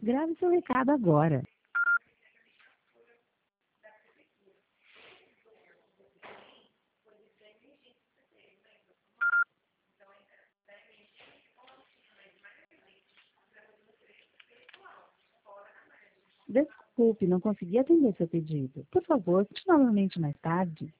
Grave seu recado agora. Desculpe, não consegui atender seu pedido. Por favor, tente novamente mais tarde.